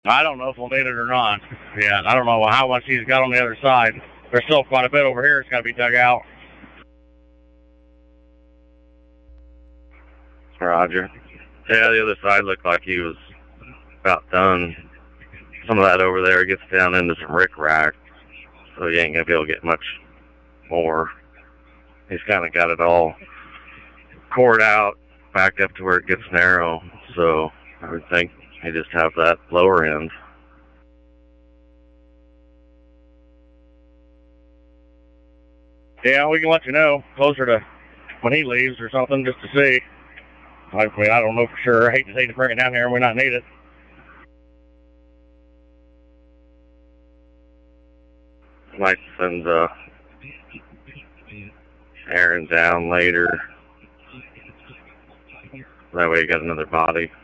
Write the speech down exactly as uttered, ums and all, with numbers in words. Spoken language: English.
I don't know if we'll need it or not. Yeah, I don't know how much he's got on the other side. There's still quite a bit over here. It's got to be dug out. Roger. Yeah, the other side looked like he was about done. Some of that over there gets down into some rickrack, so you ain't going to be able to get much more. He's kind of got it all cored out back up to where it gets narrow, so I would think he just have that lower end. Yeah, we can let you know closer to when he leaves or something just to see. I mean, I don't know for sure. I hate to hate to bring it down here and we not need it. Might send uh, Aaron down later. That way you got another body.